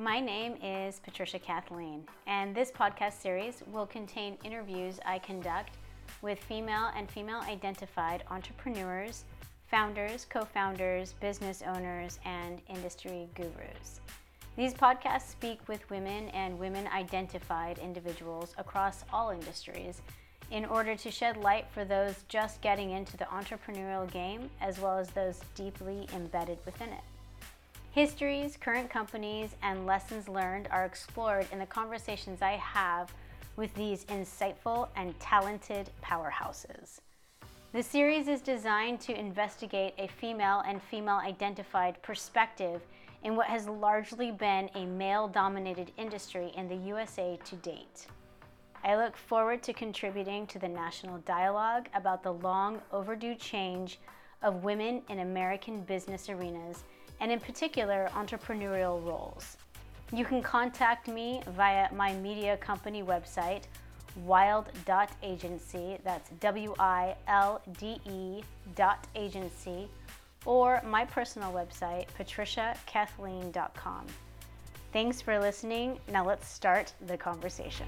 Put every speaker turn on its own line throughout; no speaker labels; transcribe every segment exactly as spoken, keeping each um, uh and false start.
My name is Patricia Kathleen, and this podcast series will contain interviews I conduct with female and female-identified entrepreneurs, founders, co-founders, business owners, and industry gurus. These podcasts speak with women and women-identified individuals across all industries in order to shed light for those just getting into the entrepreneurial game, as well as those deeply embedded within it. Histories, current companies, and lessons learned are explored in the conversations I have with these insightful and talented powerhouses. The series is designed to investigate a female and female-identified perspective in what has largely been a male-dominated industry in the U S A to date. I look forward to contributing to the national dialogue about the long overdue change of women in American business arenas, and in particular, entrepreneurial roles. You can contact me via my media company website, wilde dot agency, that's W I L D E dot agency, or my personal website, patricia kathleen dot com. Thanks for listening. Now let's start the conversation.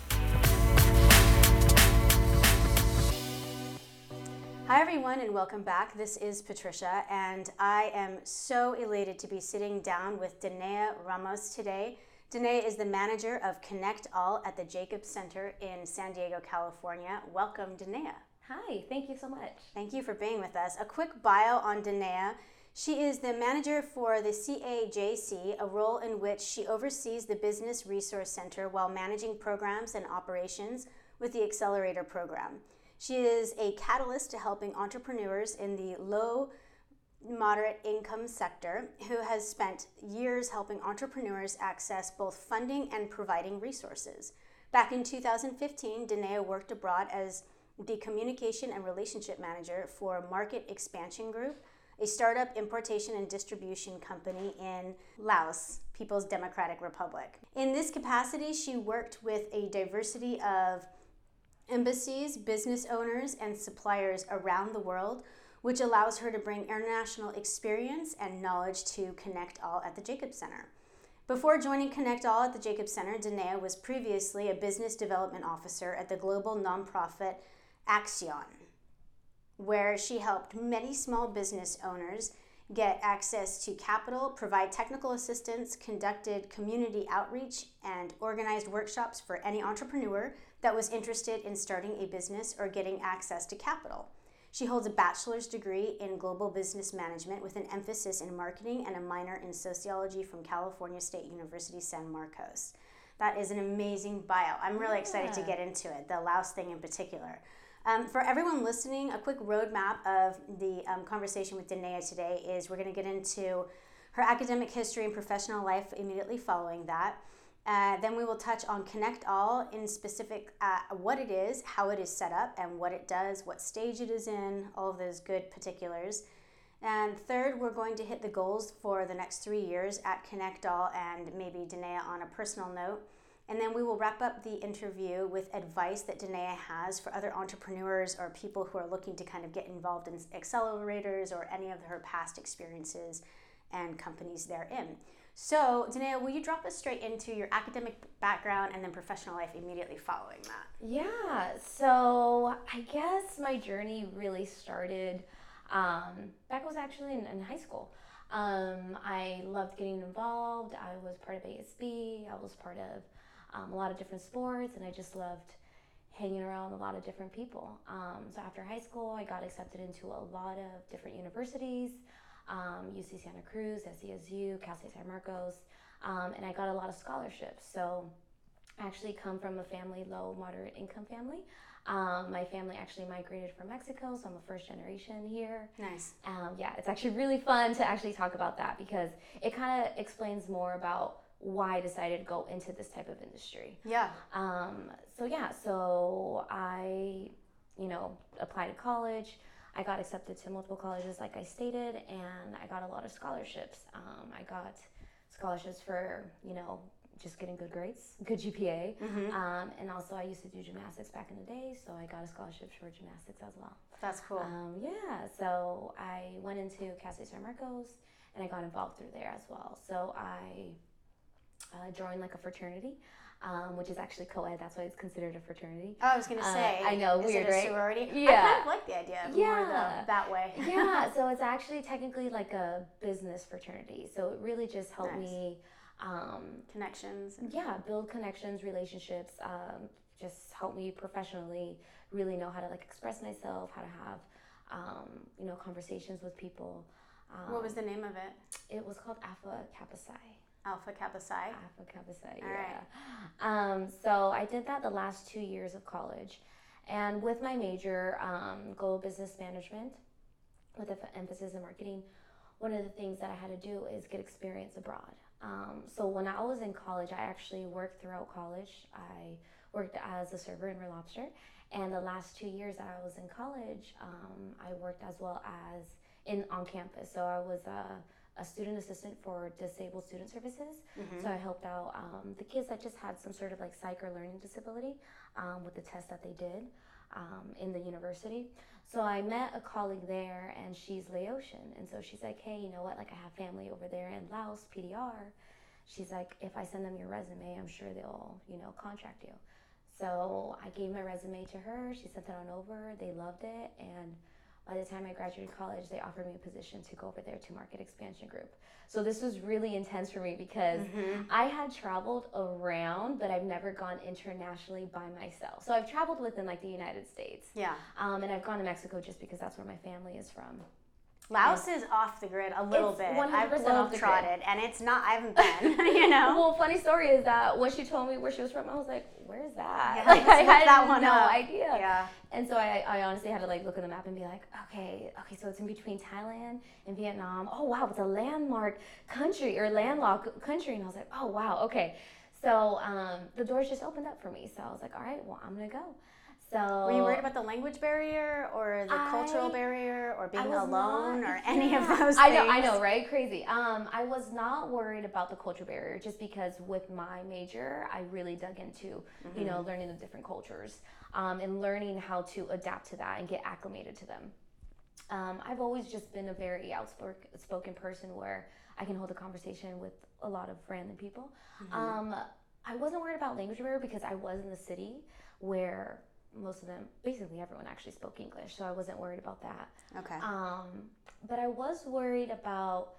Hi everyone, and welcome back. This is Patricia, and I am so elated to be sitting down with Danea Ramos today. Danea is the manager of Connect All at the Jacobs Center in San Diego, California. Welcome, Danea.
Hi, thank you so much.
Thank you for being with us. A quick bio on Danea. She is the manager for the C A J C, a role in which she oversees the Business Resource Center while managing programs and operations with the Accelerator program. She is a catalyst to helping entrepreneurs in the low, moderate income sector who has spent years helping entrepreneurs access both funding and providing resources. Back in two thousand fifteen, Danea worked abroad as the Communication and Relationship Manager for Market Expansion Group, a startup importation and distribution company in Laos, People's Democratic Republic. In this capacity, she worked with a diversity of embassies, business owners, and suppliers around the world, which allows her to bring international experience and knowledge to Connect All at the Jacobs Center. Before joining Connect All at the Jacobs Center, Danea was previously a business development officer at the global nonprofit Axion, where she helped many small business owners get access to capital, provide technical assistance, conducted community outreach, and organized workshops for any entrepreneur that was interested in starting a business or getting access to capital. She holds a bachelor's degree in global business management with an emphasis in marketing and a minor in sociology from California State University, San Marcos. That is an amazing bio. I'm really yeah. excited to get into it, the Laos thing in particular. Um, for everyone listening, a quick roadmap of the um, conversation with Danea today is we're going to get into her academic history and professional life immediately following that. Uh, then we will touch on Connect All in specific, uh, what it is, how it is set up, and what it does, what stage it is in, all of those good particulars. And third, we're going to hit the goals for the next three years at Connect All and maybe Danea on a personal note. And then we will wrap up the interview with advice that Danea has for other entrepreneurs or people who are looking to kind of get involved in accelerators or any of her past experiences and companies therein. So, Danea, will you drop us straight into your academic background and then professional life immediately following that?
Yeah, so I guess my journey really started um, back was actually in, in high school. Um, I loved getting involved. I was part of A S B. I was part of um, a lot of different sports, and I just loved hanging around a lot of different people. Um, so after high school, I got accepted into a lot of different universities. Um, U C Santa Cruz, S D S U, Cal State San Marcos, um, and I got a lot of scholarships. So I actually come from a family, low, moderate income family. Um, my family actually migrated from Mexico, so I'm a first generation here.
Nice.
Um, yeah, it's actually really fun to actually talk about that because it kind of explains more about why I decided to go into this type of industry.
Yeah.
Um, so yeah, so I, you know, applied to college. I got accepted to multiple colleges, like I stated, and I got a lot of scholarships. Um, I got scholarships for, you know, just getting good grades, good G P A,
mm-hmm.
um, and also I used to do gymnastics back in the day, so I got a scholarship for gymnastics as well.
That's cool.
Um, yeah, so I went into Cal State San Marcos, and I got involved through there as well. So I uh, joined like a fraternity, um, which is actually co-ed. That's why it's considered a fraternity.
Oh, I was gonna say.
Uh, I know,
is
weird,
it a
right?
sorority?
Yeah.
I kind of like the idea of
Yeah.
more the, that way.
Yeah. So it's actually technically like a business fraternity. So it really just helped
Nice.
me. Um,
Connections.
yeah, build connections, relationships. Um, just help me professionally really know how to like express myself, how to have um, you know conversations with people. Um,
What was the name of it?
It was called Alpha Kappa Psi.
Alpha Kappa Psi.
Alpha Kappa Psi,
All
yeah. Um, so I did that the last two years of college. And with my major, um, global business management, with an emphasis in marketing, one of the things that I had to do is get experience abroad. Um, so when I was in college, I actually worked throughout college. I worked as a server in Red Lobster. And the last two years that I was in college, um, I worked as well as in on campus. So I was a a student assistant for disabled student services. Mm-hmm. So I helped out um, the kids that just had some sort of like psych or learning disability um, with the test that they did um, in the university. So I met a colleague there, and she's Laotian. And so she's like, hey, you know what? Like I have family over there in Laos, P D R. She's like, if I send them your resume, I'm sure they'll, you know, contract you. So I gave my resume to her. She sent it on over. They loved it. And by the time I graduated college, they offered me a position to go over there to Market Expansion Group. So this was really intense for me because mm-hmm. I had traveled around, but I've never gone internationally by myself. So I've traveled within like the United States.
Yeah.
Um, and I've gone to Mexico just because that's where my family is from.
Laos and is off the grid a little
it's
bit.
one hundred percent
I've
off the
globe-trotted,
grid.
and it's not, I haven't been, you know?
Well, funny story is that when she told me where she was from, I was like, where's that?
Yeah,
like, I had
that one
no
up.
idea.
Yeah.
And so I, I honestly had to like look at the map and be like, okay, okay, so it's in between Thailand and Vietnam. Oh, wow, it's a landmark country or landlocked country. And I was like, oh, wow, okay. So um, the doors just opened up for me. So I was like, all right, well, I'm going to go. So
were you worried about the language barrier or the
I,
cultural barrier or being alone
not,
or
yeah.
any of those
I
things?
know, I know, right? Crazy. Um, I was not worried about the cultural barrier just because with my major, I really dug into, mm-hmm. you know, learning the different cultures um, and learning how to adapt to that and get acclimated to them. Um, I've always just been a very outspoken person where I can hold a conversation with a lot of random people. Mm-hmm. Um, I wasn't worried about language barrier because I was in the city where most of them, basically everyone actually spoke English, so I wasn't worried about that.
Okay.
Um, but I was worried about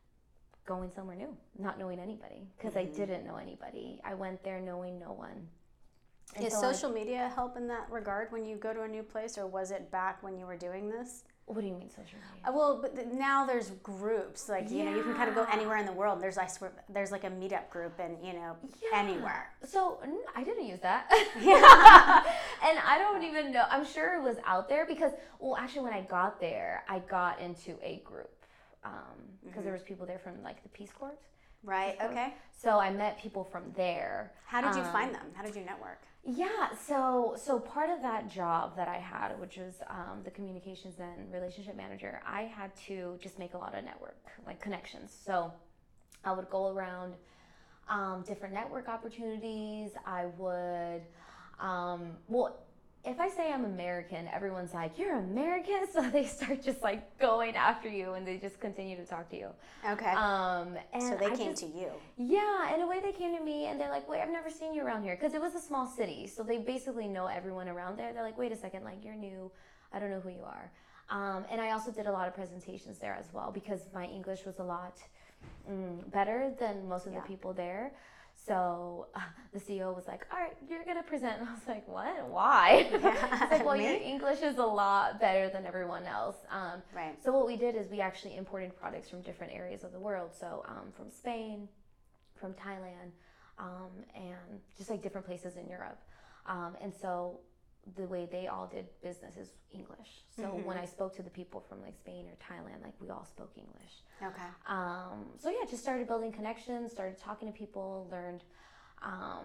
going somewhere new, not knowing anybody, because mm-hmm. I didn't know anybody. I went there knowing no one. And
Is
so
social
I,
media help in that regard when you go to a new place, or was it back when you were doing this?
What do you mean social media?
Uh, well, but th- now there's groups, like, you
yeah.
know, you can kind of go anywhere in the world. There's, I swear, there's like a meetup group and, you know,
yeah.
anywhere.
So I didn't use that.
Yeah.
And I don't even know. I'm sure it was out there because, well, actually when I got there, I got into a group because um, mm-hmm. there was people there from like the Peace Corps.
Right,
Peace Corps.
Okay.
So I met people from there.
How did you
um,
find them? How did you network?
Yeah, so so part of that job that I had, which was um, the communications and relationship manager, I had to just make a lot of network, like connections. So I would go around um, different network opportunities. I would, um, well, if I say I'm American, everyone's like, you're American? So they start just like going after you and they just continue to talk to you.
Okay.
Um, and
so they
I
came
just,
to you.
Yeah, in a way they came to me and they're like, wait, I've never seen you around here. Because it was a small city. So they basically know everyone around there. They're like, wait a second, like you're new. I don't know who you are. Um, and I also did a lot of presentations there as well because my English was a lot mm, better than most of
yeah.
the people there. So uh, the C E O was like, all right, you're going to present. And I was like, what? Why?
Yeah.
He's like, well, your English is a lot better than everyone else. Um,
right.
So what we did is we actually imported products from different areas of the world. So um, from Spain, from Thailand, um, and just like different places in Europe. Um, and so the way they all did business is English. So mm-hmm. when I spoke to the people from like Spain or Thailand, like we all spoke English.
Okay.
Um, so yeah, just started building connections, started talking to people, learned, um,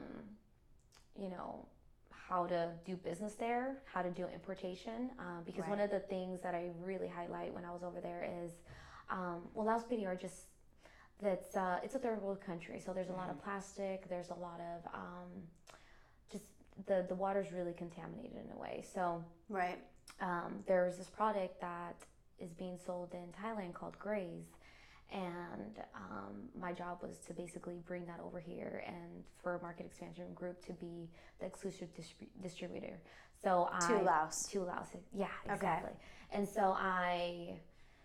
you know, how to do business there, how to do importation. Um, because
right.
one of the things that I really highlight when I was over there is, um, well, Laos P D R just, that's, uh, it's a third world country. So there's a mm-hmm. lot of plastic, there's a lot of, um, just the, the water's really contaminated in a way. So
right.
um, there's this product that is being sold in Thailand called Graze. And um, my job was to basically bring that over here and for Market Expansion Group to be the exclusive distri- distributor. So I
To Laos.
to Laos, yeah,
Okay.
exactly. And so I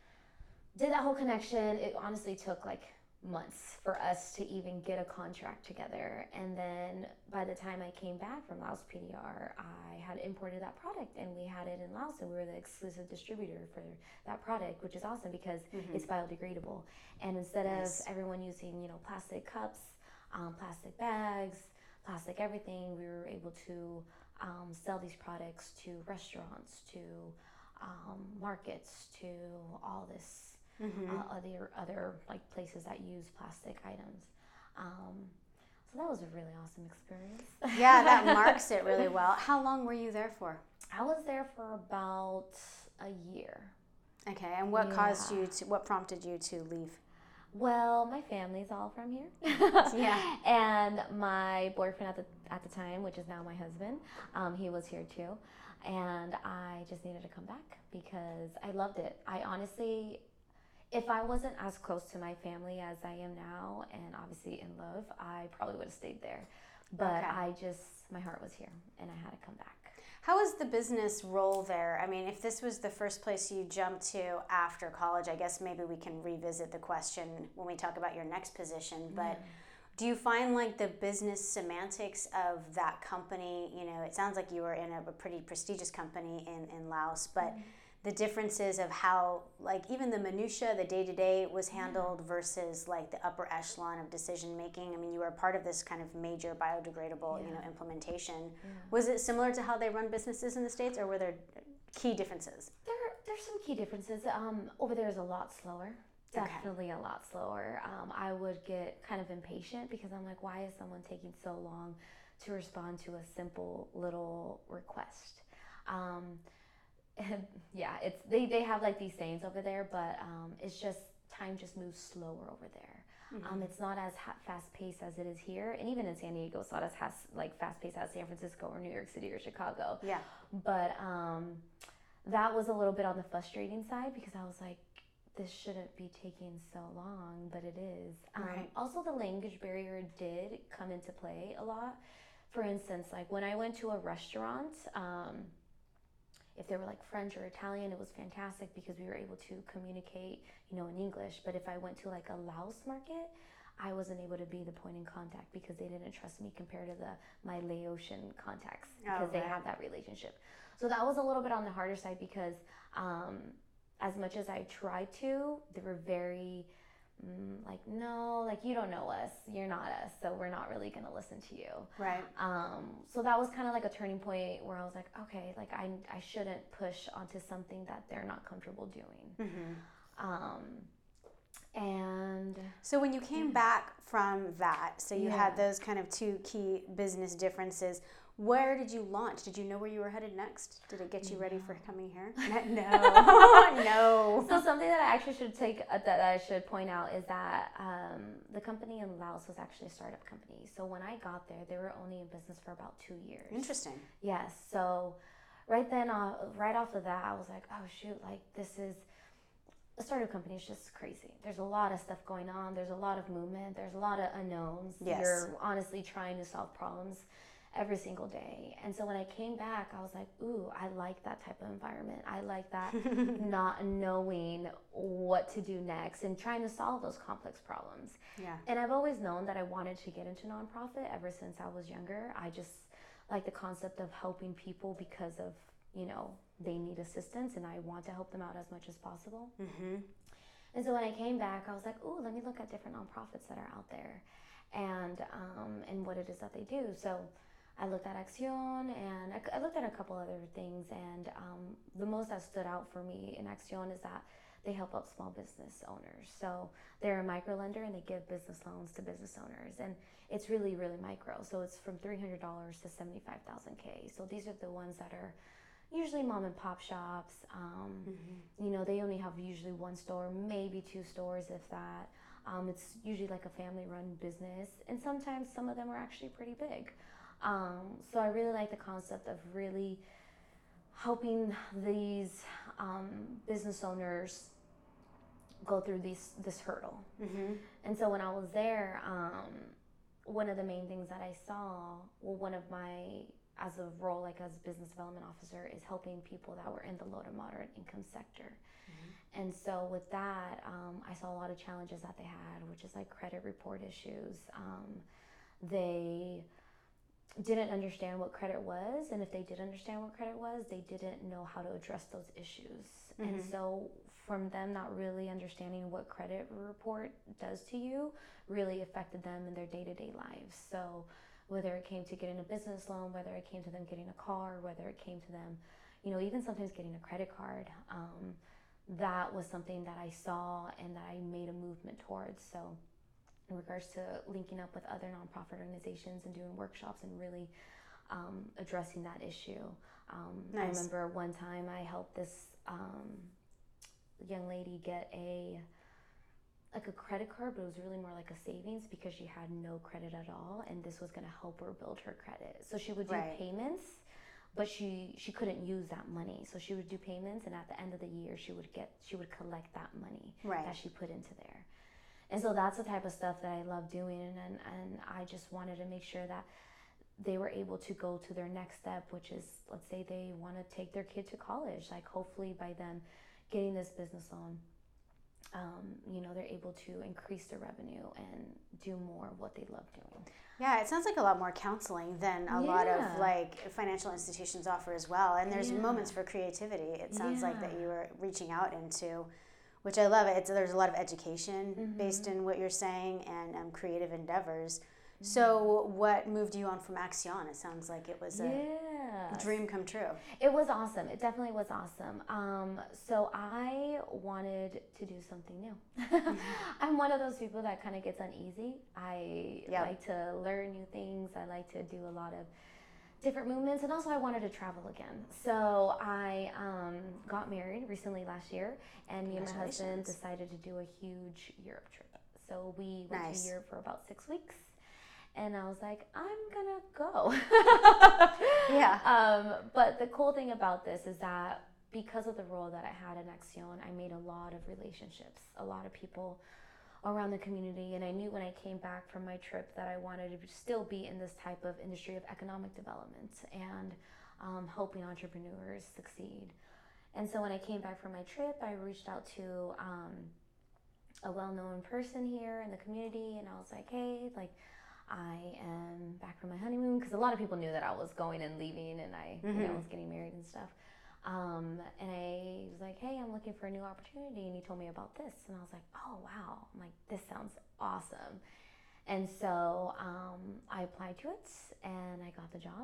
did that whole connection. It honestly took like months for us to even get a contract together. And then by the time I came back from Laos P D R, I had imported that product and we had it in Laos and we were the exclusive distributor for that product, which is awesome because
Mm-hmm.
it's biodegradable. And instead
Nice.
of everyone using, you know, plastic cups, um, plastic bags, plastic everything, we were able to um, sell these products to restaurants, to um, markets, to all this
Mm-hmm.
uh, other other like places that use plastic items. Um, so that was a really awesome experience.
Yeah, that marks it really well. How long were you there for?
I was there for about a year.
Okay, and what
Yeah.
caused you to, what prompted you to leave?
Well, my family's all from here.
Yeah.
And my boyfriend at the at the time, which is now my husband, um, he was here too. And I just needed to come back because I loved it. I honestly, if I wasn't as close to my family as I am now, and obviously in love, I probably would have stayed there. But
Okay.
I just, my heart was here, and I had to come back.
How was the business role there? I mean, if this was the first place you jumped to after college, I guess maybe we can revisit the question when we talk about your next position. But
Yeah.
do you find like the business semantics of that company, you know, it sounds like you were in a, a pretty prestigious company in, in Laos, but mm-hmm. the differences of how, like, even the minutia, the day-to-day was handled yeah. versus like the upper echelon of decision making. I mean, you were a part of this kind of major biodegradable, yeah. you know, implementation. Yeah. Was it similar to how they run businesses in the States, or were there key differences?
There, there's some key differences. Um, over there is a lot slower. Definitely okay. a lot slower. Um, I would get kind of impatient because I'm like, why is someone taking so long to respond to a simple little request? Um, yeah, it's they, they have like these sayings over there, but um, it's just time just moves slower over there. Mm-hmm. Um, it's not as ha- fast paced as it is here, and even in San Diego, it's not as has, like fast paced as San Francisco or New York City or Chicago.
Yeah.
But um, that was a little bit on the frustrating side because I was like, this shouldn't be taking so long, but it is. Um,
right.
Also, the language barrier did come into play a lot. For instance, like when I went to a restaurant. Um, If they were like French or Italian, it was fantastic because we were able to communicate, you know, in English. But if I went to like a Laos market, I wasn't able to be the point in contact because they didn't trust me compared to the my Laotian contacts because
oh,
they
right.
have that relationship. So that was a little bit on the harder side because um, as much as I tried to, they were very mm, like, no, like you don't know us, you're not us, so we're not really gonna listen to you.
Right.
Um, so that was kind of like a turning point where I was like, okay, like I I shouldn't push onto something that they're not comfortable doing. Mm-hmm. Um, and
so when you came yeah. back from that, so you
yeah.
had those kind of two key business differences. Where did you launch? Did you know where you were headed next? Did it get you
no.
ready for coming here? No, no.
So something that I actually should take uh, that I should point out is that um, the company in Laos was actually a startup company. So when I got there, they were only in business for about two years.
Interesting.
Yes. So right then, uh, right off of that, I was like, oh shoot, like this is a startup company is just crazy. There's a lot of stuff going on. There's a lot of movement. There's a lot of unknowns.
Yes.
You're honestly trying to solve problems every single day. And so when I came back, I was like, ooh, I like that type of environment. I like that not knowing what to do next and trying to solve those complex problems.
Yeah.
And I've always known that I wanted to get into nonprofit ever since I was younger. I just like the concept of helping people because of, you know, they need assistance and I want to help them out as much as possible. Mm-hmm. And so when I came back, I was like, ooh, let me look at different nonprofits that are out there and um, and what it is that they do. So I looked at Acción and I, I looked at a couple other things, and um, the most that stood out for me in Acción is that they help out small business owners. So they're a micro lender and they give business loans to business owners, and it's really, really micro. So it's from three hundred dollars to seventy-five thousand K. So these are the ones that are usually mom and pop shops. Um, mm-hmm. You know, they only have usually one store, maybe two stores, if that. Um, it's usually like a family-run business, and sometimes some of them are actually pretty big. Um, so I really like the concept of really helping these um, business owners go through these this hurdle.
Mm-hmm.
And so when I was there, um, one of the main things that I saw, well, one of my, as a role, like as business development officer, is helping people that were in the low to moderate income sector. Mm-hmm. And so with that, um, I saw a lot of challenges that they had, which is like credit report issues. Um, they didn't understand what credit was, and if they did understand what credit was, they didn't know how to address those issues. Mm-hmm. And so from them not really understanding what credit report does to you really affected them in their day-to-day lives. So whether it came to getting a business loan, whether it came to them getting a car, whether it came to them, you know, even sometimes getting a credit card, um, that was something that I saw and that I made a movement towards. So in regards to linking up with other nonprofit organizations and doing workshops and really um, addressing that issue. Um, nice. I remember one time I helped this um, young lady get a like a credit card, but it was really more like a savings because she had no credit at all, and this was going to help her build her credit. So she would do right. payments, but she she couldn't use that money. So she would do payments, and at the end of the year, she would get she would collect that money right. that she put into there. And so that's the type of stuff that I love doing, and, and and I just wanted to make sure that they were able to go to their next step, which is, let's say they want to take their kid to college. Like hopefully by them getting this business loan, um, you know, they're able to increase their revenue and do more of what they love doing.
Yeah, it sounds like a lot more counseling than a yeah. lot of like financial institutions offer as well. And there's yeah. moments for creativity. It sounds yeah. like that you were reaching out into, which I love it. It's, there's a lot of education mm-hmm. based in what you're saying and um, creative endeavors. Mm-hmm. So what moved you on from Accion? It sounds like it was a yes. dream come true.
It was awesome. It definitely was awesome. Um, so I wanted to do something new. mm-hmm. I'm one of those people that kind of gets uneasy. I yep. like to learn new things. I like to do a lot of different movements, and also I wanted to travel again. So I um, got married recently last year, and me and my husband decided to do a huge Europe trip. So we went nice. to Europe for about six weeks, and I was like, I'm gonna go. yeah. Um, but the cool thing about this is that because of the role that I had in Accion, I made a lot of relationships, a lot of people around the community, and I knew when I came back from my trip that I wanted to still be in this type of industry of economic development and um, helping entrepreneurs succeed. And so when I came back from my trip, I reached out to um, a well-known person here in the community, and I was like, hey, like, I am back from my honeymoon, because a lot of people knew that I was going and leaving, and I, mm-hmm. you know, was getting married and stuff. Um, and I was like, hey, I'm looking for a new opportunity. And he told me about this. And I was like, oh, wow. I'm like, this sounds awesome. And so um, I applied to it, and I got the job.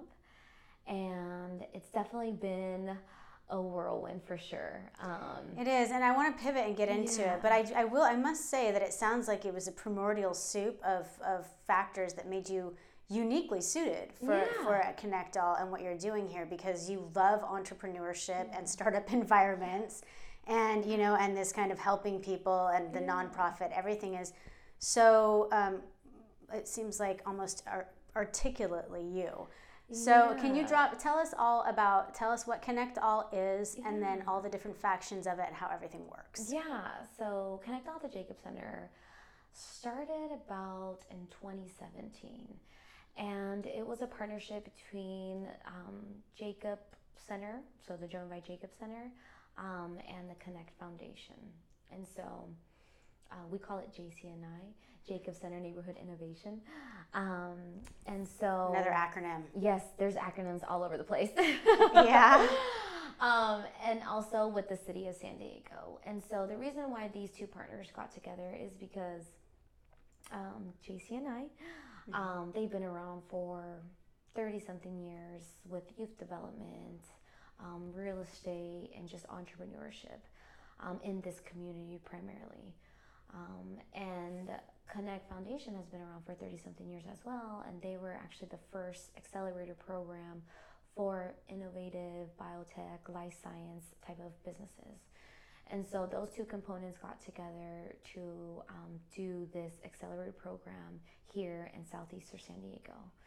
And it's definitely been a whirlwind for sure. Um,
it is. And I want to pivot and get into yeah. it. But I, I will, I must say that it sounds like it was a primordial soup of, of factors that made you uniquely suited for, yeah. for Connect All and what you're doing here, because you love entrepreneurship yeah. and startup environments, and you know, and this kind of helping people and the yeah. nonprofit, everything is so um, it seems like almost art- articulately you. So yeah. can you drop tell us all about tell us what Connect All is yeah. and then all the different factions of it and how everything works.
Yeah, so Connect All at the Jacob Center started about in twenty seventeen. And it was a partnership between um, Jacob Center, so the Joan by Jacob Center, um, and the Connect Foundation. And so uh, we call it J C N I, Jacob Center Neighborhood Innovation. Um, and so
another acronym.
Yes, there's acronyms all over the place.
yeah.
Um, and also with the city of San Diego. And so the reason why these two partners got together is because um, J C N I, Um, they've been around for thirty-something years with youth development, um, real estate, and just entrepreneurship um, in this community primarily. Um, and Connect Foundation has been around for thirty-something years as well, and they were actually the first accelerator program for innovative biotech, life science type of businesses. And so those two components got together to um, do this accelerator program here in southeastern San Diego.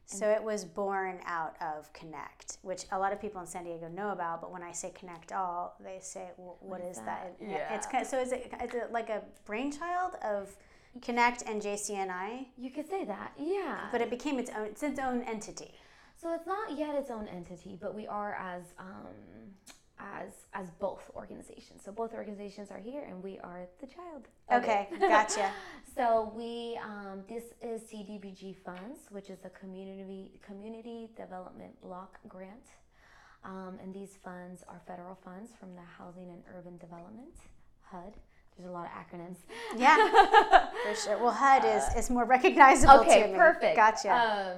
So it was born out of Connect, which a lot of people in San Diego know about. But when I say Connect All, they say, well, "What, what is, is that?" that?
Yeah.
It's kind of, so is it, is it like a brainchild of Connect and J C N I?
You could say that, yeah.
But it became its own, it's its own entity.
So it's not yet its own entity, but we are as um, as as both organizations. So both organizations are here, and we are the child.
Okay, gotcha.
So we um, this is C D B G funds, which is a community community development block grant, um, and these funds are federal funds from the Housing and Urban Development (H U D). There's a lot of acronyms.
Yeah, for sure. Well, H U D is, is more recognizable
okay,
to me.
Okay, perfect.
Gotcha.
Um,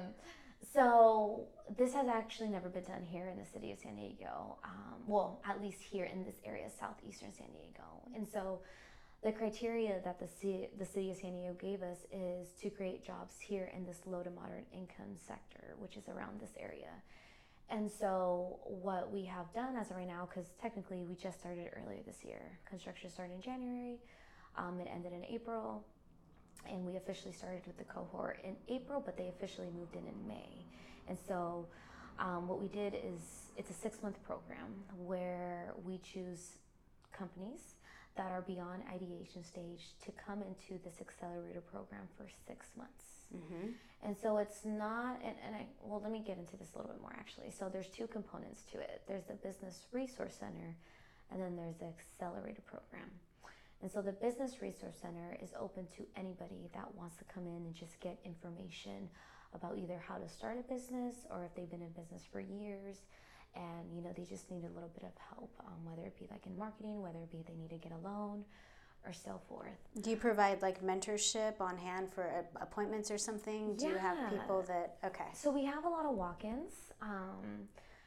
so this has actually never been done here in the city of San Diego. Um, well, at least here in this area, southeastern San Diego. And so the criteria that the city, the city of San Diego gave us is to create jobs here in this low to moderate income sector, which is around this area. And so what we have done as of right now, because technically we just started earlier this year. Construction started in January, um, it ended in April, and we officially started with the cohort in April, but they officially moved in in May. And so um, what we did is, it's a six-month program where we choose companies that are beyond ideation stage to come into this accelerator program for six months.
Mm-hmm.
And so it's not, and, and I, well, let me get into this a little bit more actually. So there's two components to it. There's the Business Resource Center, and then there's the accelerator program. And so the Business Resource Center is open to anybody that wants to come in and just get information about either how to start a business or if they've been in business for years and, you know, they just need a little bit of help, um, whether it be like in marketing, whether it be they need to get a loan or so forth.
Do you provide like mentorship on hand for uh, appointments or something? Do
yeah.
you have people that, okay.
So we have a lot of walk-ins, um,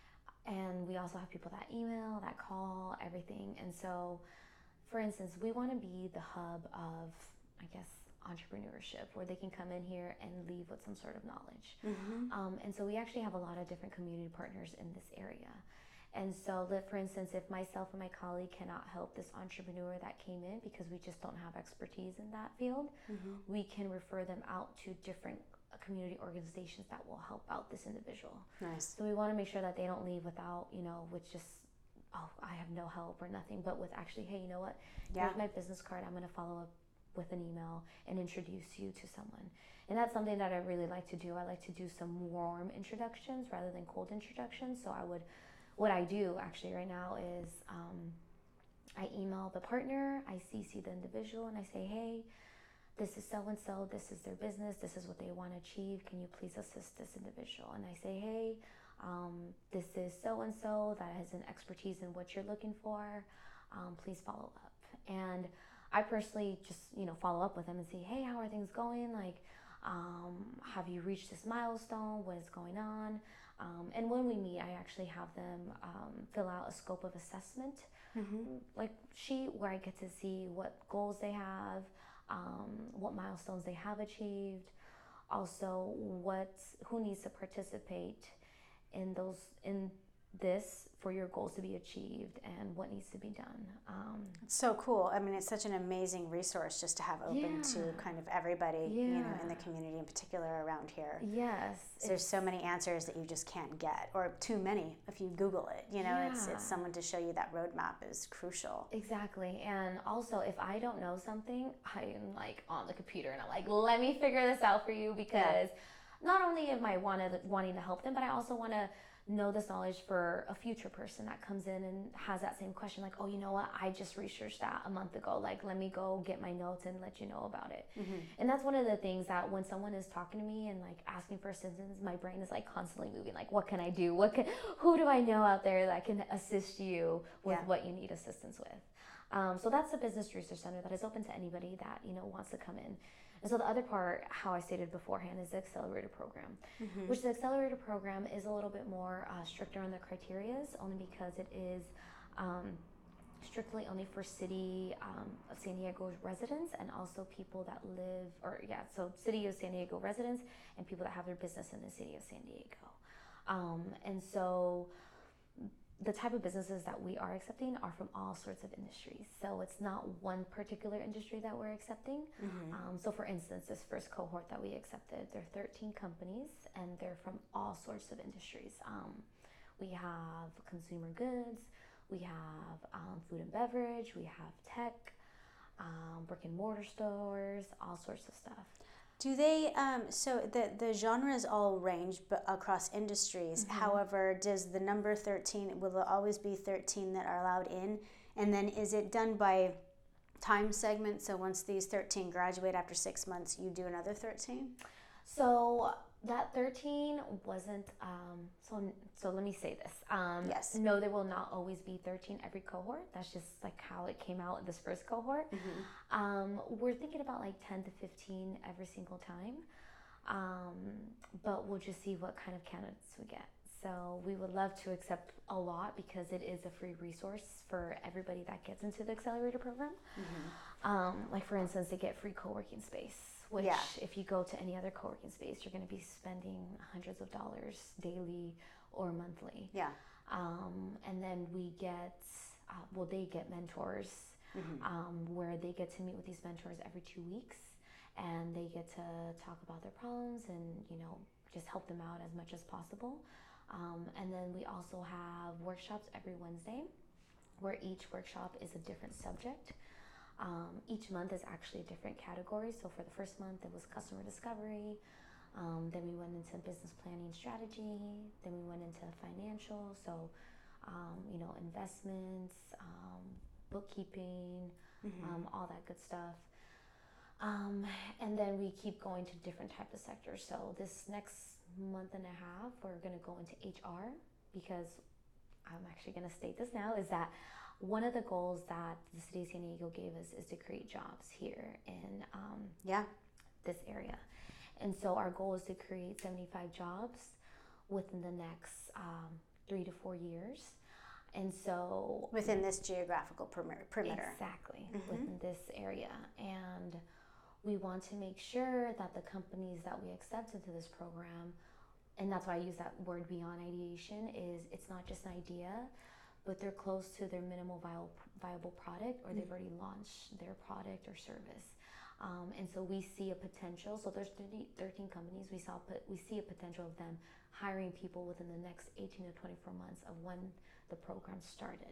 and we also have people that email, that call, everything. And so, for instance, we want to be the hub of, I guess, entrepreneurship, where they can come in here and leave with some sort of knowledge.
Mm-hmm.
Um, and so we actually have a lot of different community partners in this area. And so, for instance, if myself and my colleague cannot help this entrepreneur that came in because we just don't have expertise in that field, mm-hmm. we can refer them out to different community organizations that will help out this individual.
Nice.
So we want to make sure that they don't leave without, you know, with just, oh, I have no help or nothing, but with actually, hey, you know what?
Yeah.
Here's my business card. I'm going to follow up with an email and introduce you to someone. And that's something that I really like to do. I like to do some warm introductions rather than cold introductions. So I would, what I do actually right now is um, I email the partner, I C C the individual, and I say, hey, this is so-and-so, this is their business, this is what they want to achieve, can you please assist this individual? And I say, hey, um, this is so-and-so that has an expertise in what you're looking for, um, please follow up. And I personally just, you know, follow up with them and say, hey, how are things going? Like, um, have you reached this milestone? What is going on? Um, and when we meet, I actually have them um, fill out a scope of assessment, mm-hmm. like sheet where I get to see what goals they have, um, what milestones they have achieved, also what who needs to participate in those in this for your goals to be achieved and what needs to be done. Um,
it's so cool. I mean, it's such an amazing resource just to have open
yeah.
to kind of everybody,
yeah.
you know, in the community in particular around here.
Yes.
So there's so many answers that you just can't get, or too many if you Google it. You know,
yeah.
it's it's someone to show you that roadmap is crucial.
Exactly. And also, if I don't know something, I am like on the computer and I'm like, let me figure this out for you, because yeah. not only am I wanted, wanting to help them, but I also want to know this knowledge for a future person that comes in and has that same question, like, oh, you know what, I just researched that a month ago, like, let me go get my notes and let you know about it. Mm-hmm. And that's one of the things that when someone is talking to me and like asking for assistance, my brain is like constantly moving, like, what can I do, what can who do I know out there that can assist you with yeah. what you need assistance with. Um, so that's the Business Research Center that is open to anybody that, you know, wants to come in. And so the other part, how I stated beforehand, is the accelerator program, mm-hmm. which the accelerator program is a little bit more uh, stricter on the criterias, only because it is um, strictly only for city um, of San Diego residents and also people that live, or yeah, so city of San Diego residents and people that have their business in the city of San Diego. Um, and so the type of businesses that we are accepting are from all sorts of industries. So it's not one particular industry that we're accepting. Mm-hmm. Um, so for instance, this first cohort that we accepted, there are thirteen companies and they're from all sorts of industries. Um, we have consumer goods, we have um, food and beverage, we have tech, um, brick and mortar stores, all sorts of stuff.
Do they, um, so the, the genres all range but across industries. Mm-hmm. However, does the number thirteen, will it always be thirteen that are allowed in? And then is it done by time segment? So once these thirteen graduate after six months, you do another thirteen?
So that thirteen wasn't, um, so so let me say this. Um,
yes.
No, there will not always be thirteen every cohort. That's just like how it came out in this first cohort. Mm-hmm. Um, we're thinking about like ten to fifteen every single time. Um, but we'll just see what kind of candidates we get. So we would love to accept a lot because it is a free resource for everybody that gets into the accelerator program. Mm-hmm. Um, like for instance, they get free co-working space. Which, yeah. if you go to any other co-working space, you're going to be spending hundreds of dollars daily or monthly.
Yeah.
Um, and then we get, uh, well, they get mentors, mm-hmm. um, where they get to meet with these mentors every two weeks, and they get to talk about their problems and, you know, just help them out as much as possible. Um, and then we also have workshops every Wednesday, where each workshop is a different subject. Um, each month is actually a different category. So for the first month, it was customer discovery. Um, then we went into business planning strategy. Then we went into financial. So, um, you know, investments, um, bookkeeping, mm-hmm. um, all that good stuff. Um, and then we keep going to different types of sectors. So this next month and a half, we're going to go into H R because I'm actually going to state this now, is that one of the goals that the city of San Diego gave us is to create jobs here in um,
yeah.
this area. And so our goal is to create seventy-five jobs within the next um, three to four years. And so...
Within this geographical perimeter.
Exactly, mm-hmm. within this area. And we want to make sure that the companies that we accept into this program, and that's why I use that word beyond ideation, is it's not just an idea, but they're close to their minimal viable, viable product, or they've mm-hmm. already launched their product or service. Um, and so we see a potential. So there's thirty, thirteen companies. We saw we see a potential of them hiring people within the next eighteen to twenty-four months of when the program started.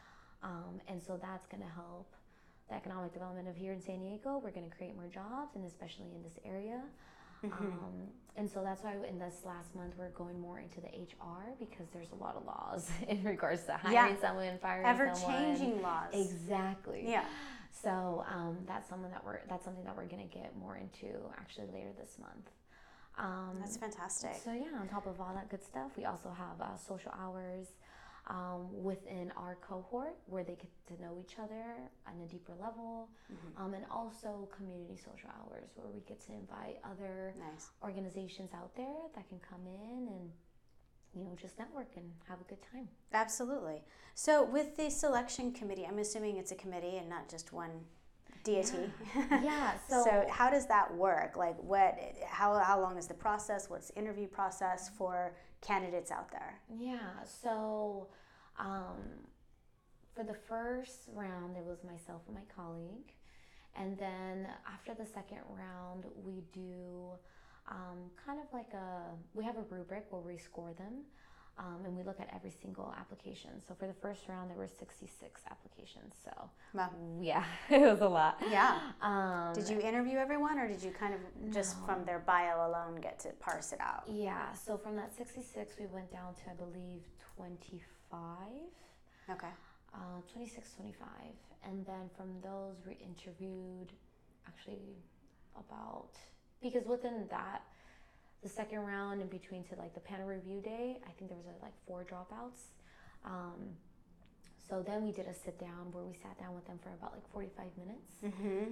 Um, and so that's going to help the economic development of here in San Diego. We're going to create more jobs, and especially in this area. Mm-hmm. Um, and so that's why in this last month we're going more into the H R, because there's a lot of laws in regards to hiring yeah. someone, firing
Ever
someone.
Ever-changing laws.
Exactly.
Yeah.
So um, that's something that we're that's something that we're going to get more into actually later this month. Um,
that's fantastic.
So yeah, on top of all that good stuff, we also have uh, social hours um, within our cohort where they get to know each other on a deeper level, mm-hmm. um, and also community social hours where we get to invite other
nice.
organizations out there that can come in and, you know, just network and have a good time.
Absolutely. So with the selection committee, I'm assuming it's a committee and not just one deity.
Yeah. yeah so,
so how does that work? Like what, how, how long is the process? What's the interview process for candidates out there?
Yeah. So um, for the first round, it was myself and my colleague. And then after the second round, we do um, kind of like a, we have a rubric where we score them. Um, and we look at every single application. So for the first round, there were sixty-six applications. So
wow.
yeah, it was a lot.
Yeah.
Um,
did you interview everyone, or did you kind of just
no.
from their bio alone get to parse it out?
Yeah. So from that sixty-six, we went down to, I believe, twenty-five.
Okay.
Uh, twenty-six, twenty-five. And then from those, we interviewed actually about, because within that, the second round in between to like the panel review day, I think there was uh, like four dropouts. Um, so then we did a sit down where we sat down with them for about like forty-five minutes. Mm-hmm.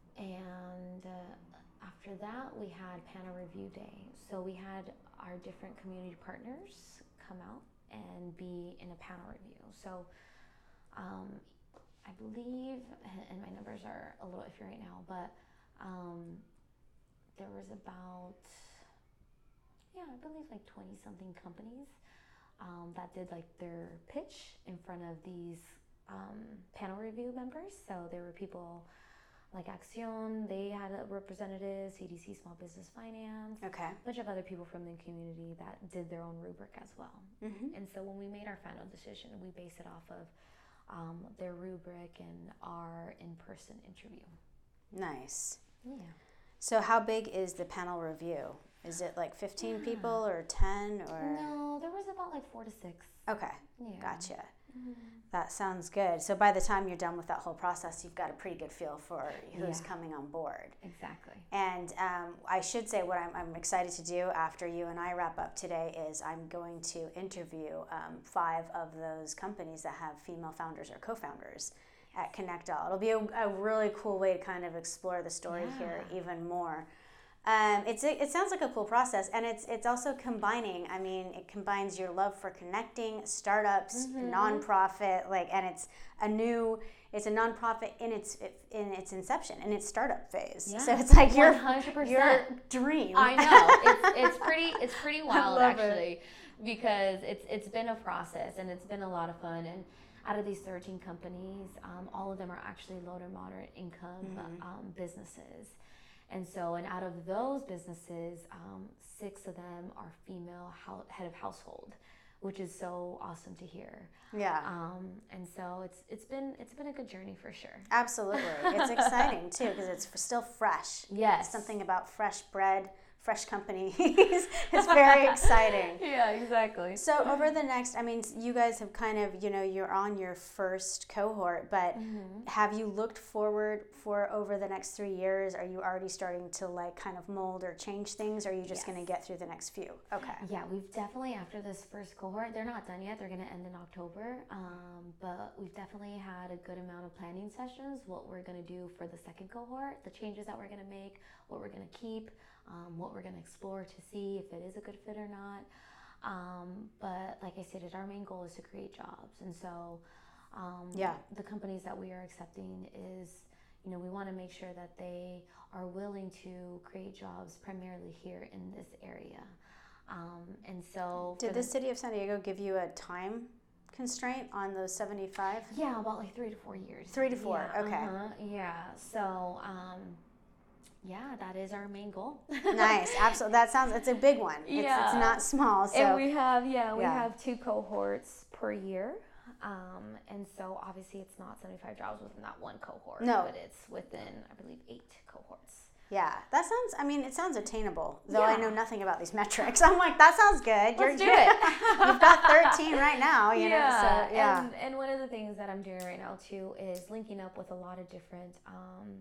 And uh, after that, we had panel review day. So we had our different community partners come out and be in a panel review. So um, I believe, and my numbers are a little iffy right now, but um, there was about, yeah, I believe like twenty something companies um, that did like their pitch in front of these um, panel review members. So there were people like Accion, they had a representative, C D C Small Business Finance,
Okay.
a bunch of other people from the community that did their own rubric as well.
Mm-hmm.
And so when we made our final decision, we based it off of um, their rubric and our in-person interview.
Nice.
Yeah.
So how big is the panel review? Is it like fifteen
Yeah.
people or ten or?
No, there was about like four to six.
Okay,
Yeah.
gotcha.
Mm-hmm.
That sounds good. So by the time you're done with that whole process, you've got a pretty good feel for who's
Yeah.
coming on board.
Exactly.
And um, I should say what I'm, I'm excited to do after you and I wrap up today is I'm going to interview um, five of those companies that have female founders or co-founders at Connect All. It'll be a, a really cool way to kind of explore the story
Yeah.
here even more. Um, it's a, it sounds like a cool process, and it's it's also combining. I mean, it combines your love for connecting startups,
Mhm.
nonprofit, like, and it's a new. It's a nonprofit in its in its inception, in its startup phase.
Yeah.
So it's like your
one hundred percent.
your dream.
I know. It's it's pretty it's pretty wild
love it.
actually, because it's it's been a process and it's been a lot of fun. And out of these thirteen companies, um, all of them are actually low to moderate income
Mhm.
um, businesses. And so, and out of those businesses, um, six of them are female hou- head of household, which is so awesome to hear.
Yeah.
Um, and so it's it's been it's been a good journey for sure.
Absolutely. It's exciting too because it's f- still fresh.
Yes.
Something about fresh bread, fresh companies. It's very exciting.
Yeah, exactly.
So over the next, I mean, you guys have kind of, you know, you're on your first cohort, but
Mhm.
have you looked forward for over the next three years? Are you already starting to like kind of mold or change things? Or are you just
Yes.
going to get through the next few? Okay.
Yeah, we've definitely, after this first cohort, they're not done yet. They're going to end in October. Um, but we've definitely had a good amount of planning sessions, what we're going to do for the second cohort, the changes that we're going to make, what we're going to keep, um, what we're going to explore to see if it is a good fit or not. Um, but like I stated, our main goal is to create jobs. And so um,
Yeah.
the companies that we are accepting is, you know, we want to make sure that they are willing to create jobs primarily here in this area. Um, and so
Did
for
the
the-
city of San Diego give you a time constraint on those seventy-five?
Yeah, about like three to four years.
Three to four,
Yeah,
okay.
uh-huh, yeah. So, um, yeah, that is our main goal.
Nice. Absolutely. That sounds, it's a big one. It's, it's
Yeah.
not small. So
And we have, yeah, we
Yeah.
have two cohorts per year. Um, and so obviously it's not seventy-five jobs within that one cohort,
No.
but it's within, I believe, eight cohorts.
yeah, that sounds, I mean, it sounds attainable, though I
Yeah.
know nothing about these metrics. I'm like, that sounds good.
Let's do
You're,
it.
You've got thirteen right now, you know,
yeah,
so yeah.
And, and one of the things that I'm doing right now too is linking up with a lot of different um,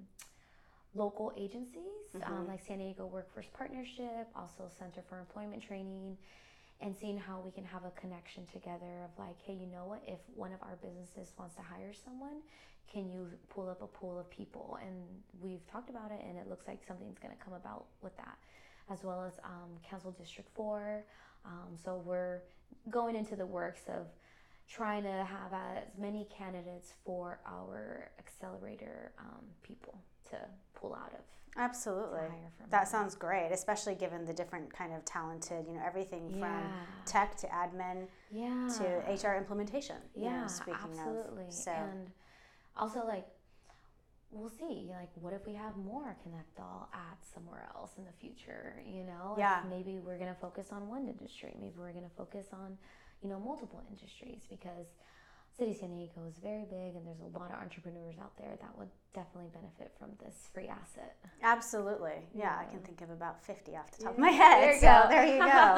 local agencies, um,
Mhm.
like San Diego Workforce Partnership, also Center for Employment Training, and seeing how we can have a connection together of like, hey, you know what, if one of our businesses wants to hire someone, can you pull up a pool of people? And we've talked about it, and it looks like something's going to come about with that, as well as um, Council District four. Um, so we're going into the works of trying to have as many candidates for our accelerator um, people to pull out of.
Absolutely.
to hire from
That
them.
sounds great, especially given the different kind of talented, you know, everything from
Yeah.
tech to admin
Yeah.
to H R implementation. you know,
Yeah,
speaking
absolutely.
of. So
And also, like, we'll see. Like, what if we have more Connect All at somewhere else in the future? You know,
Yeah.
If maybe we're gonna focus on one industry. Maybe we're gonna focus on, you know, multiple industries, because City of San Diego is very big, and there's a lot of entrepreneurs out there that would definitely benefit from this free asset.
absolutely. Yeah, I
Yeah.
can think of about fifty off the top of
Yeah.
my head.
There you
so
go.
there you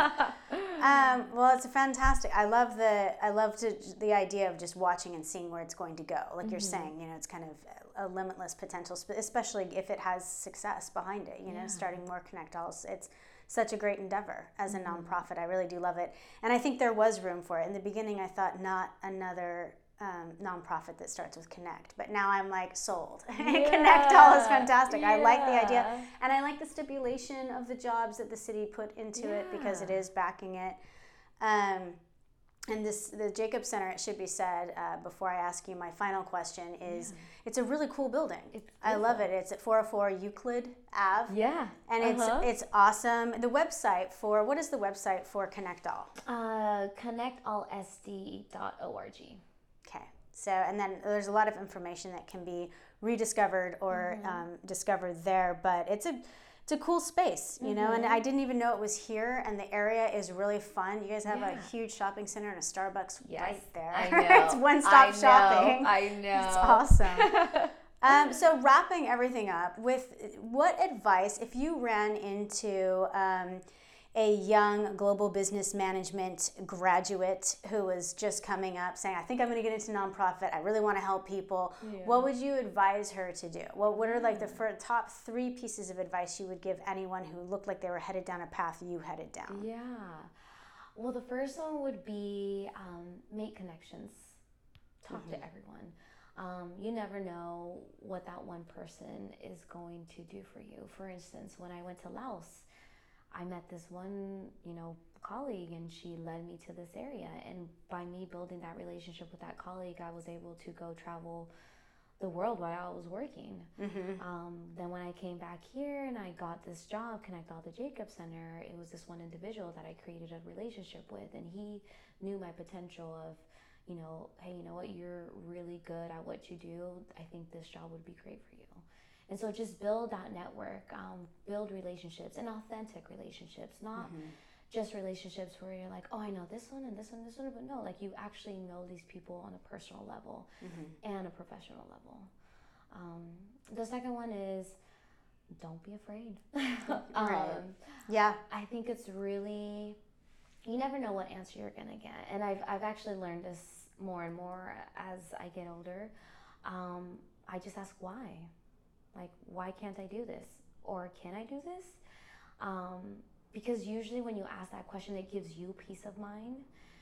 go. Um, well, it's fantastic. I love the I love to, the idea of just watching and seeing where it's going to go. Like you're
Mhm.
saying, you know, it's kind of a limitless potential, sp- especially if it has success behind it. You know,
Yeah.
starting more Connect Alls. It's such a great endeavor as a
Mhm.
nonprofit. I really do love it, and I think there was room for it in the beginning. I thought not another. Um, nonprofit that starts with Connect, but now I'm like sold. Connect All is fantastic. I like the idea,
Yeah.
and I like the stipulation of the jobs that the city put into it because it
Yeah.
is backing it. Um, And this, the Jacob Center, it should be said uh, before I ask you my final question, is yeah. it's a really cool building.
It's
I love it. It's at four oh four Euclid Avenue.
Yeah.
And
uh-huh.
it's it's awesome. The website for, what is the website for Connect All?
Uh, connect all s d dot org.
Okay. So, and then there's a lot of information that can be rediscovered or mm-hmm. um, discovered there, but it's a It's a cool space, you know, mm-hmm. and I didn't even know it was here, and the area is really fun. You guys have yeah. a huge shopping center and a Starbucks
yes,
right there.
I know.
It's one-stop
I know,
shopping.
I know.
It's awesome. um, so wrapping everything up, with what advice, if you ran into um, a young global business management graduate who was just coming up saying, I think I'm going to get into nonprofit, I really want to help people, yeah. what would you advise her to do? Well, what are like the first, top three pieces of advice you would give anyone who looked like they were headed down a path you headed down?
Yeah. Well, the first one would be um, make connections. Talk mm-hmm. to everyone. Um, you never know what that one person is going to do for you. For instance, when I went to Laos, I met this one, you know, colleague, and she led me to this area. And by me building that relationship with that colleague, I was able to go travel the world while I was working. Mm-hmm. Um, then when I came back here and I got this job, Connect All the Jacob Center, it was this one individual that I created a relationship with, and he knew my potential of, you know, hey, you know what, you're really good at what you do. I think this job would be great for you. And so just build that network, um, build relationships, and authentic relationships, not mm-hmm. just relationships where you're like, oh, I know this one and this one and this one, but no, like you actually know these people on a personal level mm-hmm. and a professional level. Um, the second one is don't be afraid. um,
right. Yeah.
I think it's really, you never know what answer you're going to get. And I've, I've actually learned this more and more as I get older. Um, I just ask why. Like, why can't I do this? Or can I do this? Um, because usually when you ask that question, it gives you peace of mind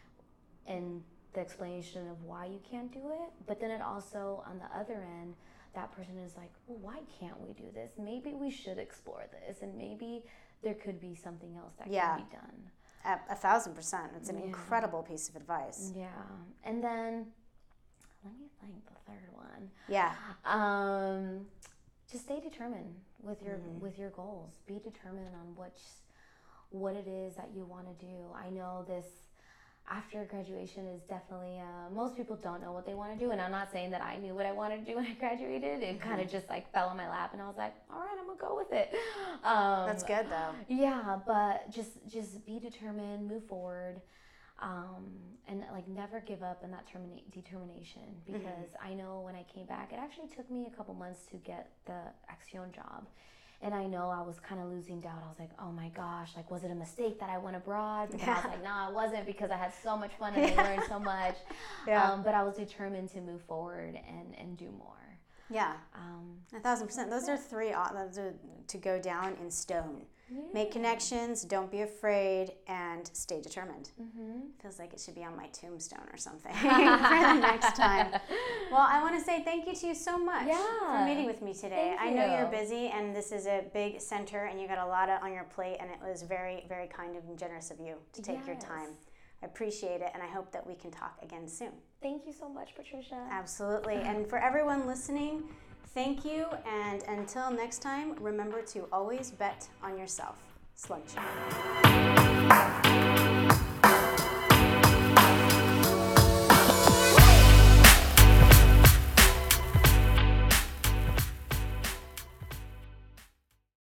and the explanation of why you can't do it. But then it also, on the other end, that person is like, well, why can't we do this? Maybe we should explore this, and maybe there could be something else that yeah. can be done.
A, a thousand percent. It's an
yeah.
incredible piece of advice.
Yeah. And then, let me think the third one.
Yeah.
Um... Just stay determined with your
mm-hmm.
with your goals. Be determined on which what it is that you want to do. I know this after graduation is definitely uh, most people don't know what they want to do, and I'm not saying that I knew what I wanted to do when I graduated. It mm-hmm. kind of just like fell in my lap, and I was like, all right, I'm gonna go with it. Um,
That's good though.
Yeah, but just just be determined, move forward. Um, and like never give up in that termina- determination, because mm-hmm. I know when I came back, it actually took me a couple months to get the Acción job. And I know I was kind of losing doubt. I was like, oh my gosh, like, was it a mistake that I went abroad? But yeah. I was like, no, it wasn't, because I had so much fun and I learned so much. Yeah. Um, but I was determined to move forward and, and do more.
Yeah, um, a thousand percent. Those are three those are to go down in stone. Yeah. Make connections, don't be afraid, and stay determined. Mm-hmm. Feels like it should be on my tombstone or something for the next time. Well, I want to say thank you to you so much
yeah.
for meeting with me today.
Thank
I
you.
know you're busy, and this is a big center, and you got a lot on your plate, and it was very, very kind and generous of you to take yes. your time. I appreciate it, and I hope that we can talk again soon.
Thank you so much, Patricia.
Absolutely. And for everyone listening, thank you, and until next time, remember to always bet on yourself. Slungshot.